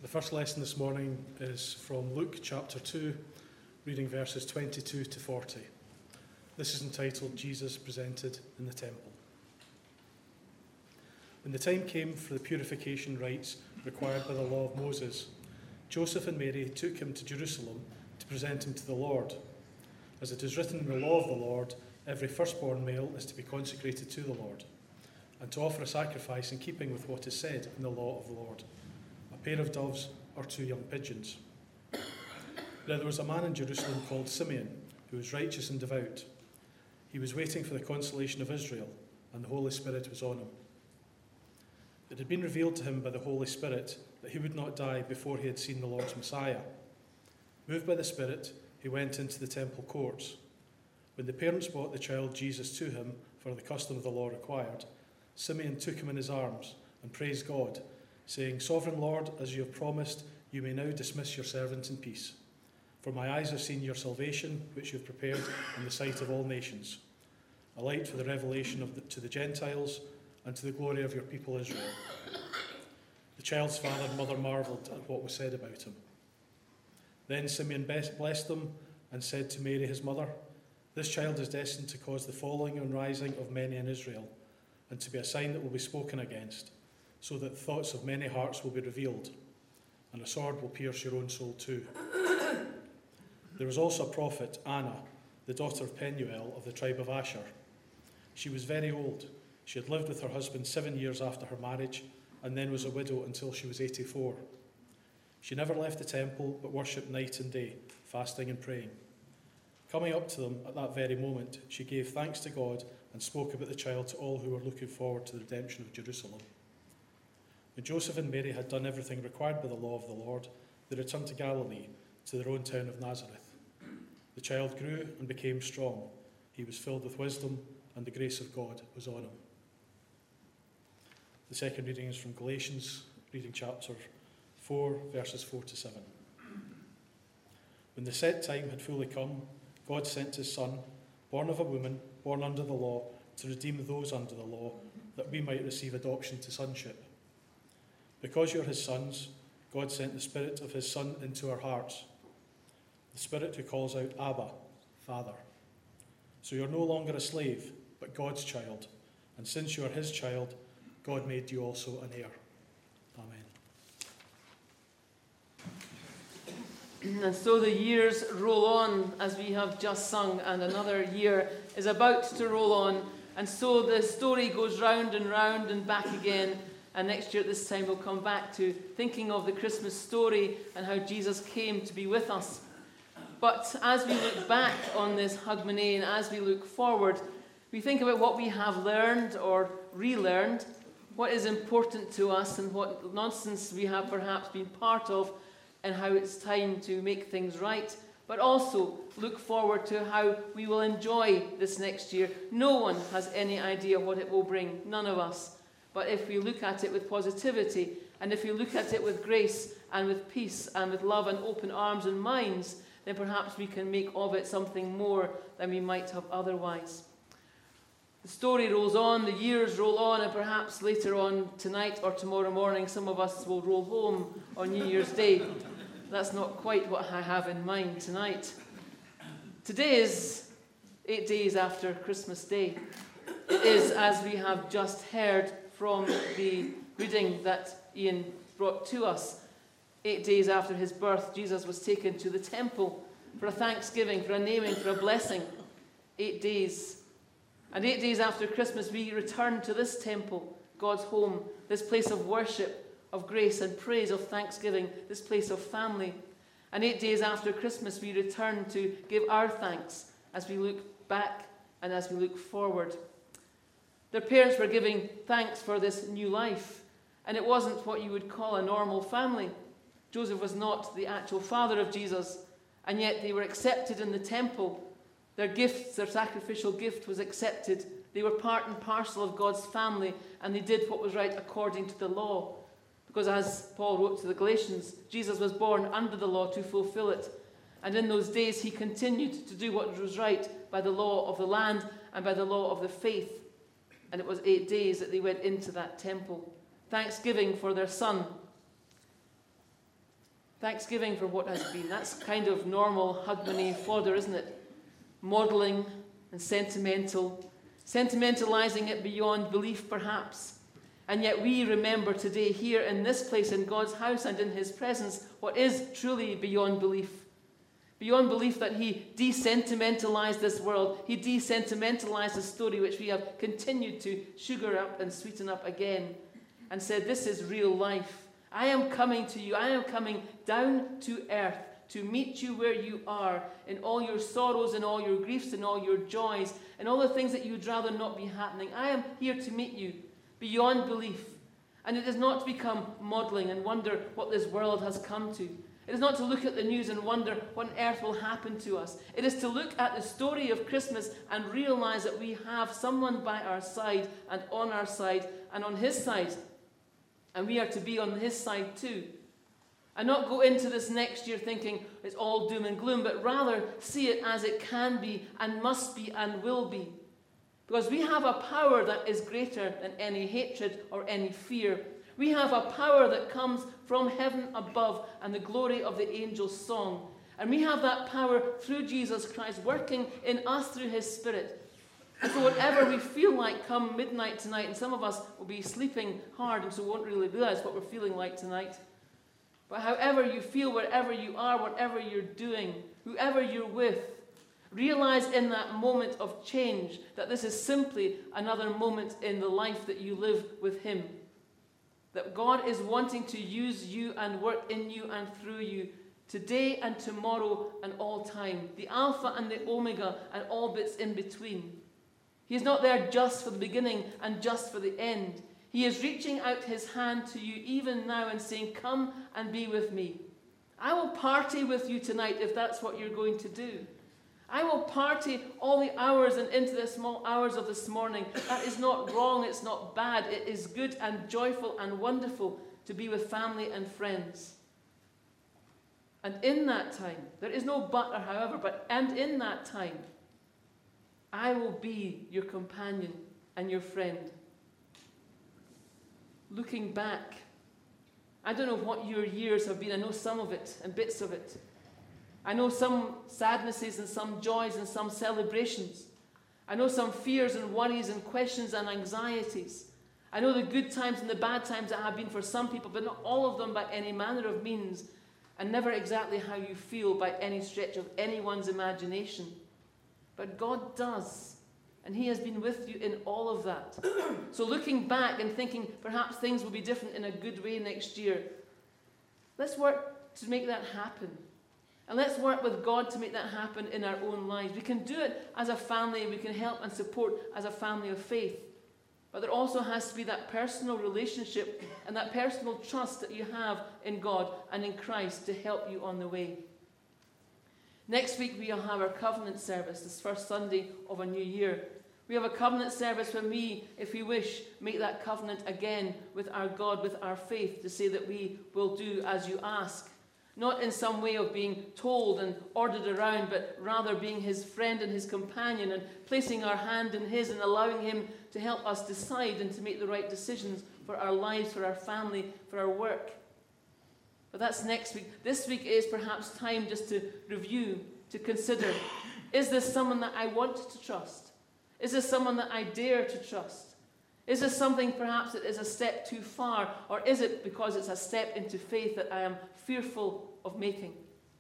first lesson this morning is from Luke chapter 2, reading verses 22 to 40. This is entitled, Jesus Presented in the Temple. When the time came for the purification rites required by the law of Moses, Joseph and Mary took him to Jerusalem to present him to the Lord. As it is written in the law of the Lord, every firstborn male is to be consecrated to the Lord, and to offer a sacrifice in keeping with what is said in the law of the Lord, a pair of doves or 2 young pigeons. Now there was a man in Jerusalem called Simeon, who was righteous and devout. He was waiting for the consolation of Israel, and the Holy Spirit was on him. It had been revealed to him by the Holy Spirit that he would not die before he had seen the Lord's Messiah. Moved by the Spirit, he went into the temple courts. When the parents brought the child Jesus to him, for the custom of the law required, Simeon took him in his arms and praised God, saying, "Sovereign Lord, as you have promised, you may now dismiss your servant in peace. For my eyes have seen your salvation, which you have prepared in the sight of all nations, a light for the revelation to the Gentiles and to the glory of your people Israel." The child's father and mother marvelled at what was said about him. Then Simeon blessed them and said to Mary his mother, "This child is destined to cause the falling and rising of many in Israel, and to be a sign that will be spoken against, so that the thoughts of many hearts will be revealed, and a sword will pierce your own soul too." There was also a prophet, Anna, the daughter of Penuel of the tribe of Asher. She was very old. She had lived with her husband 7 years after her marriage, and then was a widow until she was 84. She never left the temple, but worshipped night and day, fasting and praying. Coming up to them at that very moment, she gave thanks to God and spoke about the child to all who were looking forward to the redemption of Jerusalem. When Joseph and Mary had done everything required by the law of the Lord, they returned to Galilee, to their own town of Nazareth. The child grew and became strong. He was filled with wisdom, and the grace of God was on him. The second reading is from Galatians, reading chapter 4, verses 4 to 7. When the set time had fully come, God sent his Son, born of a woman, born under the law, to redeem those under the law, that we might receive adoption to sonship. Because you are his sons, God sent the Spirit of his Son into our hearts, the Spirit who calls out, "Abba, Father." So you are no longer a slave, but God's child, and since you are his child, God made you also an heir. Amen. And so the years roll on as we have just sung, and another year is about to roll on. And so the story goes round and back again. And next year at this time we'll come back to thinking of the Christmas story and how Jesus came to be with us. But as we look back on this Hogmanay and as we look forward, we think about what we have learned or relearned, what is important to us and what nonsense we have perhaps been part of, and how it's time to make things right, but also look forward to how we will enjoy this next year. No one has any idea what it will bring, none of us. But if we look at it with positivity, and if we look at it with grace and with peace and with love and open arms and minds, then perhaps we can make of it something more than we might have otherwise. The story rolls on, the years roll on, and perhaps later on tonight or tomorrow morning some of us will roll home on New Year's Day. That's not quite what I have in mind tonight. Today is 8 days after Christmas Day. It is, as we have just heard from the reading that Ian brought to us, 8 days after his birth, Jesus was taken to the temple for a thanksgiving, for a naming, for a blessing. 8 days. And 8 days after Christmas, we return to this temple, God's home, this place of worship, of grace and praise, of thanksgiving, this place of family. And 8 days after Christmas, we return to give our thanks as we look back and as we look forward. Their parents were giving thanks for this new life, and it wasn't what you would call a normal family. Joseph was not the actual father of Jesus, and yet they were accepted in the temple. Their gifts, their sacrificial gift was accepted. They were part and parcel of God's family, and they did what was right according to the law. Because as Paul wrote to the Galatians, Jesus was born under the law to fulfill it. And in those days he continued to do what was right by the law of the land and by the law of the faith. And it was 8 days that they went into that temple. Thanksgiving for their son. Thanksgiving for what has been. That's kind of normal Hogmanay fodder, isn't it? Modelling and sentimentalising it beyond belief perhaps. And yet we remember today here in this place, in God's house and in his presence, what is truly beyond belief. Beyond belief that he desentimentalised this world. He desentimentalised the story which we have continued to sugar up and sweeten up again. And said, this is real life. I am coming to you. I am coming down to earth to meet you where you are, in all your sorrows and all your griefs and all your joys and all the things that you'd rather not be happening. I am here to meet you beyond belief. And it is not to become modelling and wonder what this world has come to. It is not to look at the news and wonder what on earth will happen to us. It is to look at the story of Christmas and realise that we have someone by our side and on our side and on his side. And we are to be on his side too. And not go into this next year thinking it's all doom and gloom, but rather see it as it can be and must be and will be. Because we have a power that is greater than any hatred or any fear. We have a power that comes from heaven above and the glory of the angel's song. And we have that power through Jesus Christ working in us through his Spirit. And so whatever we feel like come midnight tonight, and some of us will be sleeping hard and so won't really realise what we're feeling like tonight. But however you feel, wherever you are, whatever you're doing, whoever you're with, realise in that moment of change that this is simply another moment in the life that you live with him. That God is wanting to use you and work in you and through you today and tomorrow and all time. The Alpha and the Omega and all bits in between. He is not there just for the beginning and just for the end. He is reaching out his hand to you even now and saying, come and be with me. I will party with you tonight if that's what you're going to do. I will party all the hours and into the small hours of this morning. That is not wrong, it's not bad. It is good and joyful and wonderful to be with family and friends. And in that time, there is no but or however, and in that time, I will be your companion and your friend. Looking back, I don't know what your years have been. I know some of it and bits of it. I know some sadnesses and some joys and some celebrations. I know some fears and worries and questions and anxieties. I know the good times and the bad times that have been for some people, but not all of them by any manner of means, and never exactly how you feel by any stretch of anyone's imagination. But God does. And he has been with you in all of that. So looking back and thinking perhaps things will be different in a good way next year, let's work to make that happen. And let's work with God to make that happen in our own lives. We can do it as a family. We can help and support as a family of faith. But there also has to be that personal relationship and that personal trust that you have in God and in Christ to help you on the way. Next week we'll have our covenant service, this first Sunday of a new year. We have a covenant service when we, if we wish, make that covenant again with our God, with our faith, to say that we will do as you ask. Not in some way of being told and ordered around, but rather being his friend and his companion and placing our hand in his and allowing him to help us decide and to make the right decisions for our lives, for our family, for our work. But that's next week. This week is perhaps time just to review, to consider, is this someone that I want to trust? Is this someone that I dare to trust? Is this something perhaps that is a step too far? Or is it because it's a step into faith that I am fearful of making?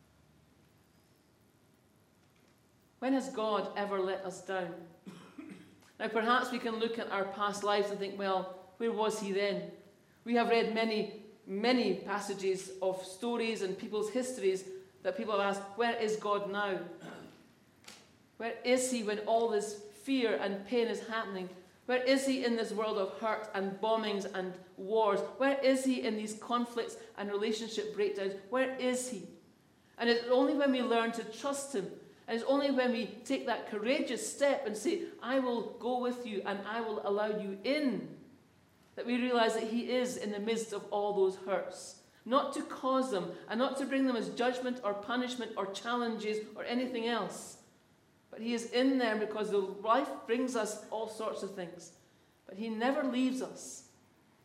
When has God ever let us down? Now perhaps we can look at our past lives and think, well, where was he then? We have read many passages of stories and people's histories that people have asked, where is God now? Where is he when all this fear and pain is happening? Where is he in this world of hurt and bombings and wars? Where is he in these conflicts and relationship breakdowns? Where is he? And it's only when we learn to trust him, and it's only when we take that courageous step and say, I will go with you and I will allow you in, that we realize that he is in the midst of all those hurts. Not to cause them, and not to bring them as judgment or punishment or challenges or anything else. But he is in there because the life brings us all sorts of things. But he never leaves us.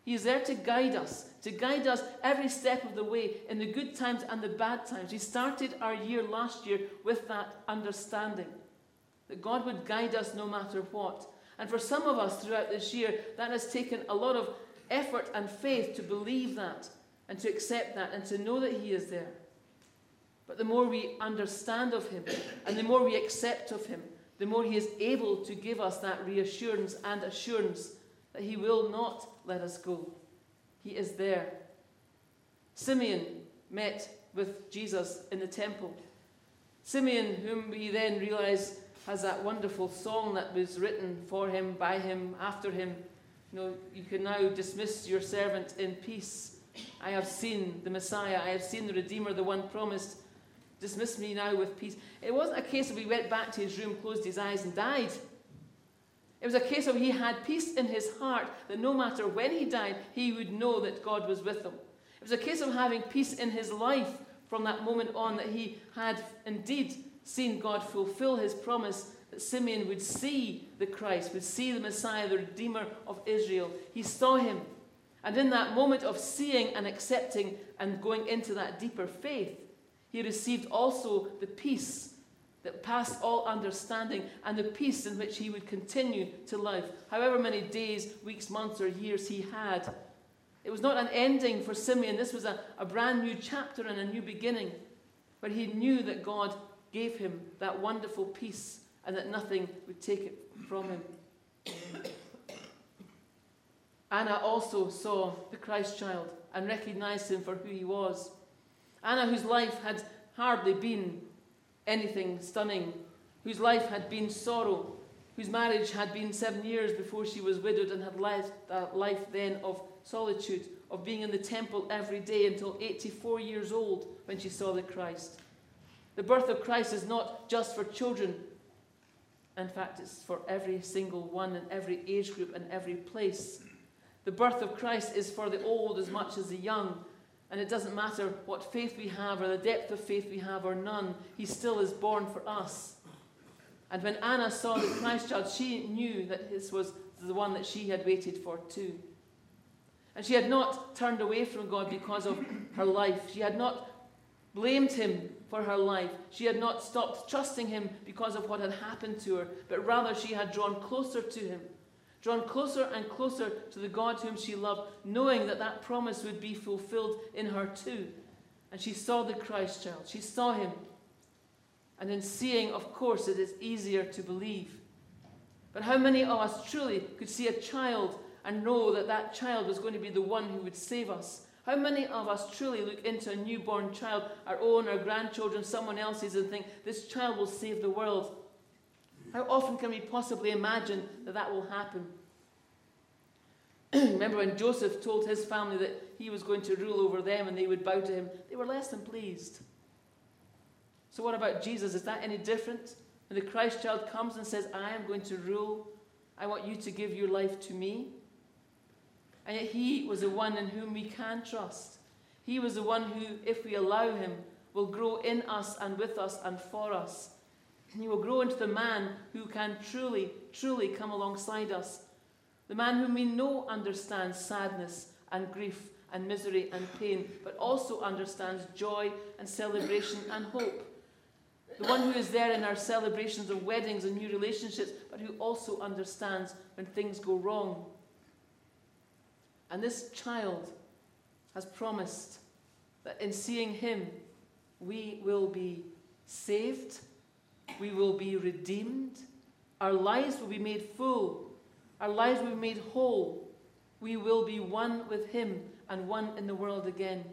He is there to guide us every step of the way, in the good times and the bad times. We started our year last year with that understanding, that God would guide us no matter what. And for some of us throughout this year, that has taken a lot of effort and faith to believe that, and to accept that, and to know that he is there. But the more we understand of him, and the more we accept of him, the more he is able to give us that reassurance and assurance that he will not let us go. He is there. Simeon met with Jesus in the temple. Simeon, whom we then realize has that wonderful song that was written for him, by him, after him. You can now dismiss your servant in peace. I have seen the Messiah. I have seen the Redeemer, the one promised. Dismiss me now with peace. It wasn't a case of he went back to his room, closed his eyes, and died. It was a case of he had peace in his heart, that no matter when he died, he would know that God was with him. It was a case of having peace in his life from that moment on, that he had indeed seen God fulfill his promise, that Simeon would see the Christ, would see the Messiah, the Redeemer of Israel. He saw him. And in that moment of seeing and accepting and going into that deeper faith, he received also the peace that passed all understanding, and the peace in which he would continue to live, however many days, weeks, months, or years he had. It was not an ending for Simeon. This was a brand new chapter and a new beginning, where he knew that God gave him that wonderful peace and that nothing would take it from him. Anna also saw the Christ child and recognized him for who he was. Anna, whose life had hardly been anything stunning, whose life had been sorrow, whose marriage had been 7 years before she was widowed, and had led that life then of solitude, of being in the temple every day until 84 years old when she saw the Christ. The birth of Christ is not just for children. In fact, it's for every single one in every age group and every place. The birth of Christ is for the old as much as the young. And it doesn't matter what faith we have or the depth of faith we have or none. He still is born for us. And when Anna saw the Christ child, she knew that this was the one that she had waited for too. And she had not turned away from God because of her life. She had not blamed him for her life. She had not stopped trusting him because of what had happened to her, but rather she had drawn closer to him, drawn closer and closer to the God whom she loved, knowing that that promise would be fulfilled in her too. And she saw the Christ child. She saw him. And in seeing, of course, it is easier to believe. But how many of us truly could see a child and know that that child was going to be the one who would save us? How many of us truly look into a newborn child, our own, our grandchildren, someone else's, and think, this child will save the world? How often can we possibly imagine that that will happen? Remember when Joseph told his family that he was going to rule over them and they would bow to him? They were less than pleased. So what about Jesus? Is that any different? When the Christ child comes and says, I am going to rule, I want you to give your life to me. And yet he was the one in whom we can trust. He was the one who, if we allow him, will grow in us and with us and for us. And he will grow into the man who can truly, truly come alongside us. The man whom we know understands sadness and grief and misery and pain, but also understands joy and celebration and hope. The one who is there in our celebrations of weddings and new relationships, but who also understands when things go wrong. And this child has promised that in seeing him, we will be saved, we will be redeemed, our lives will be made full, our lives will be made whole, we will be one with him and one in the world again.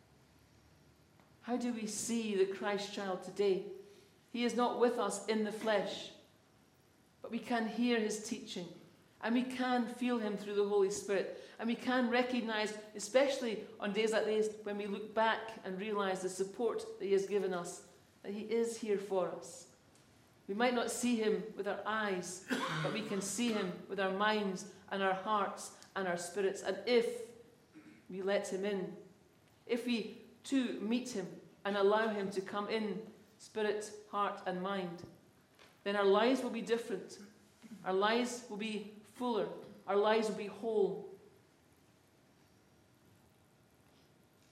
How do we see the Christ child today? He is not with us in the flesh, but we can hear his teaching, and we can feel him through the Holy Spirit. And we can recognize, especially on days like this, when we look back and realize the support that he has given us, that he is here for us. We might not see him with our eyes, but we can see him with our minds and our hearts and our spirits. And if we let him in, if we too meet him and allow him to come in, spirit, heart, and mind, then our lives will be different. Our lives will be fuller. Our lives will be whole.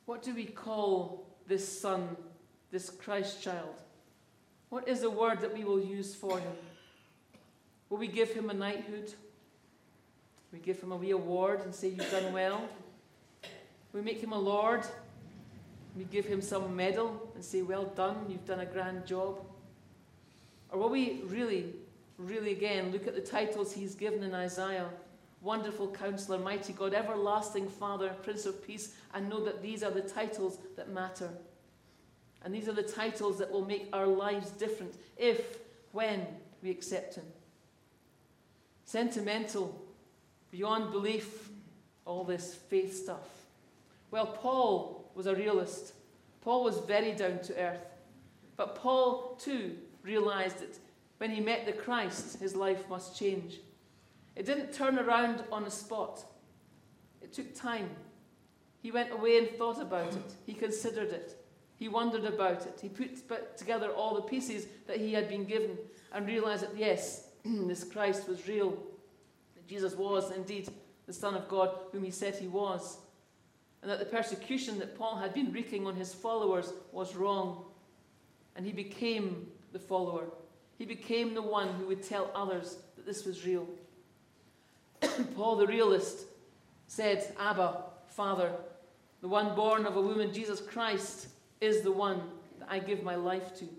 What do we call this son, this Christ child? What is the word that we will use for him? Will we give him a knighthood? Will we give him a wee award and say, you've done well? Will we make him a lord? Will we give him some medal and say, well done, you've done a grand job? Or will we really, really again look at the titles he's given in Isaiah? Wonderful Counselor, Mighty God, Everlasting Father, Prince of Peace, and know that these are the titles that matter. And these are the titles that will make our lives different when we accept him. Sentimental, beyond belief, all this faith stuff. Well, Paul was a realist. Paul was very down to earth. But Paul, too, realized that when he met the Christ, his life must change. It didn't turn around on the spot. It took time. He went away and thought about it. He considered it. He wondered about it. He put together all the pieces that he had been given and realized that, yes, this Christ was real. That Jesus was indeed the Son of God whom he said he was. And that the persecution that Paul had been wreaking on his followers was wrong. And he became the follower. He became the one who would tell others that this was real. Paul the realist said, Abba, Father, the one born of a woman, Jesus Christ, is the one that I give my life to.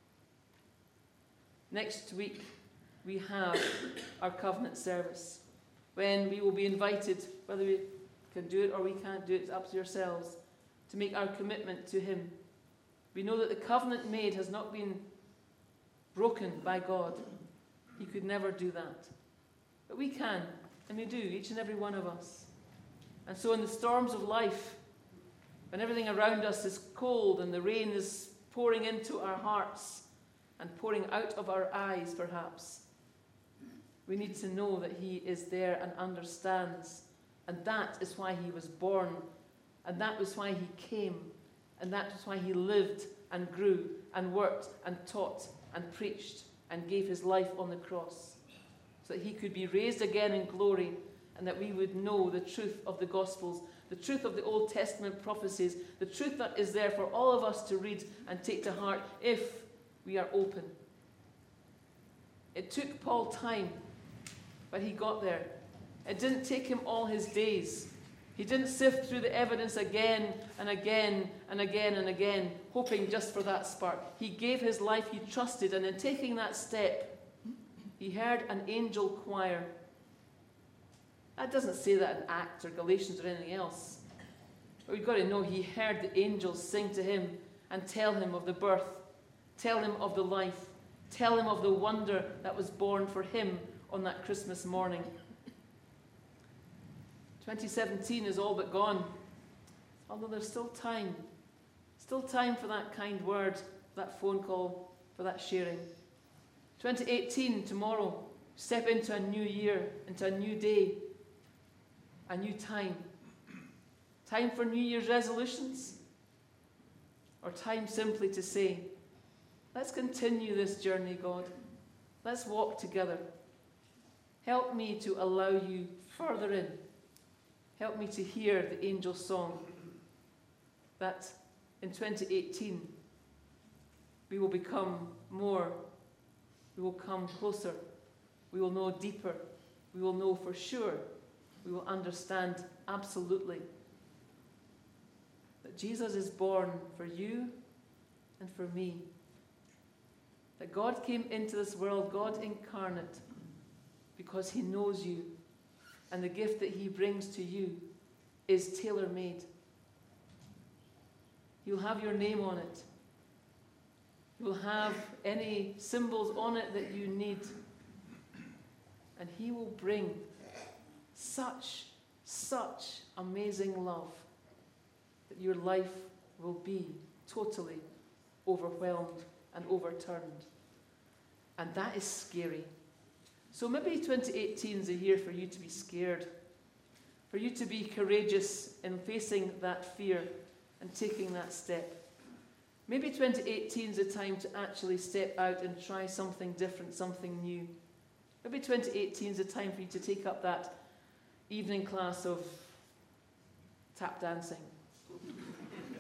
Next week, we have our covenant service, when we will be invited, whether we can do it or we can't do it, it's up to yourselves, to make our commitment to him. We know that the covenant made has not been broken by God. He could never do that. But we can, and we do, each and every one of us. And so in the storms of life, when everything around us is cold and the rain is pouring into our hearts and pouring out of our eyes, perhaps, we need to know that he is there and understands. And that is why he was born. And that was why he came. And that was why he lived and grew and worked and taught and preached and gave his life on the cross, so that he could be raised again in glory, and that we would know the truth of the Gospels, the truth of the Old Testament prophecies, the truth that is there for all of us to read and take to heart if we are open. It took Paul time, but he got there. It didn't take him all his days. He didn't sift through the evidence again and again and again and again, hoping just for that spark. He gave his life, he trusted, and in taking that step, he heard an angel choir. That doesn't say that in Acts or Galatians or anything else. But we've got to know he heard the angels sing to him and tell him of the birth, tell him of the life, tell him of the wonder that was born for him on that Christmas morning. 2017 is all but gone, although there's still time for that kind word, that phone call, for that sharing. 2018, tomorrow, step into a new year, into a new day, a new time. Time for New Year's resolutions? Or time simply to say, let's continue this journey, God. Let's walk together. Help me to allow you further in. Help me to hear the angel song that in 2018 we will become more, we will come closer, we will know deeper, we will know for sure, we will understand absolutely that Jesus is born for you and for me. That God came into this world, God incarnate, because he knows you. And the gift that he brings to you is tailor-made. You'll have your name on it. You'll have any symbols on it that you need. And he will bring such amazing love that your life will be totally overwhelmed and overturned. And that is scary. So maybe 2018 is a year for you to be scared, for you to be courageous in facing that fear and taking that step. Maybe 2018 is a time to actually step out and try something different, something new. Maybe 2018 is a time for you to take up that evening class of tap dancing.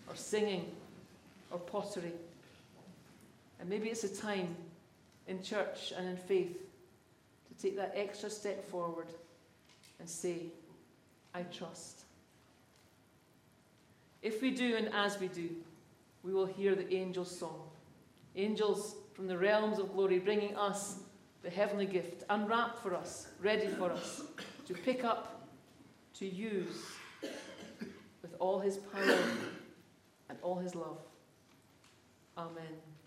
or singing or pottery. And maybe it's a time in church and in faith to take that extra step forward and say, I trust. If we do, and as we do, we will hear the angels' song. Angels from the realms of glory bringing us the heavenly gift, unwrapped for us, ready for us, to pick up, to use with all his power and all his love. Amen.